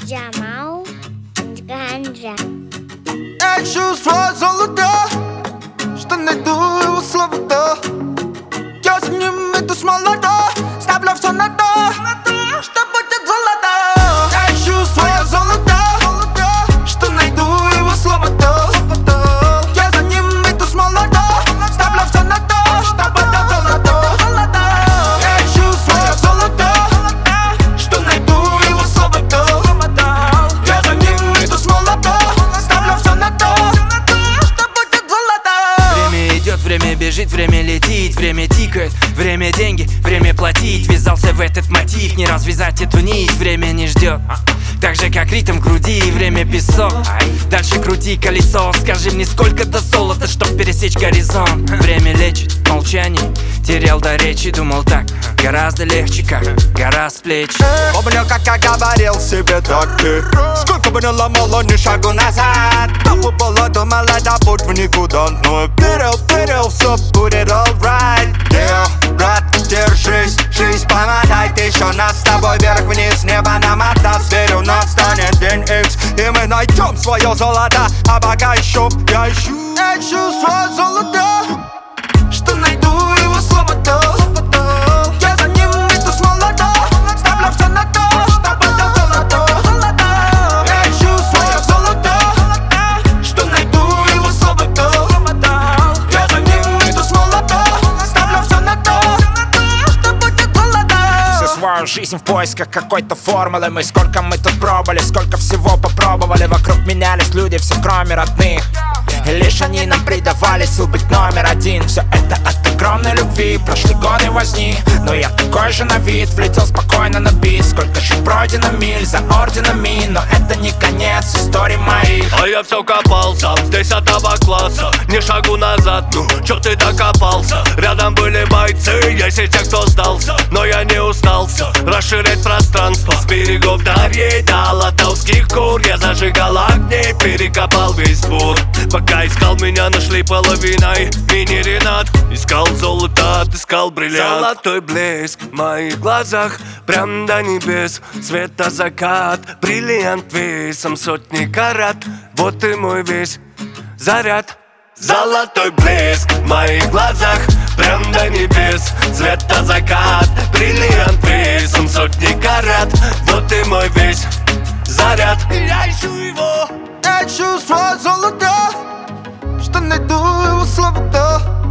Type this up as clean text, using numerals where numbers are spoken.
Джамал Ганджа. Я чувствую золото, что найду его слово-то. Я за ним иду с молода, ставлю все на то, что будет золото. Я чувствую золото, что найду его слово-то. Я за ним иду с молода, ставлю все на то, что будет золото. Я чувствую золото, что найду его слово-то. Я за ним иду с молода, ставлю все на то, что будет золото. Время идет, время бежит, время летит, время тикает, время деньги, время платить. Ввязался в этот мотив, не развязать эту нить, время не ждет. Так же как ритм в груди, время песок. Дальше крути колесо, скажи мне сколько до золота, чтоб пересечь горизонт. Время лечит, молчание, терял до речи, думал так гораздо легче, как гора с плеч. Помню, как я говорил себе так ты. Сколько бы ни ломало, ни шагу назад. Толпу было, думал, это путь в никуда. Но я верил, все будет alright. Брат, держись, жизнь помогает еще нас с тобой вверх-вниз, небо нам отдаст. Верю, настанет день X, и мы найдем свое золото. А пока еще я ищу свое золото, что найду его слово-то. Я за ним иду с молода, ставлю все на то, что будет золото. Я ищу свое золото, что найду его слово-то. Я за ним иду с молода, ставлю все на то, что будет золото. Всю свою жизнь в поисках какой-то формулы. Сколько мы тут пробовали, сколько всего попробовали. Вокруг менялись люди, все кроме родных. И лишь они нам придавали сил быть номер один. Все это от огромной любви, прошли годы возни. Но я такой же на вид, влетел спокойно на бит. Сколько же пройдено миль за орденами, но это не конец истории моих. А я все копался, здесь от того класса, ни шагу назад, ну, чё ты докопался? Рядом были бойцы, есть и те, кто сдался, но я не устался расширять пространство. С берегов Дарьи до Латовских гор я зажигал огни, перекопал весь двор. Пока искал, меня нашли половиной. Мини-Ренат искал золото, отыскал бриллиант. Золотой блеск в моих глазах, прям до небес. Цвета закат, бриллиант весом сотни карат. Вот и мой весь заряд. Золотой блеск в моих глазах, прям до небес. Цвета закат, бриллиант весом сотни карат. Вот и мой весь заряд. Я ищу его. Я чувствую золото, что найду его слово-то.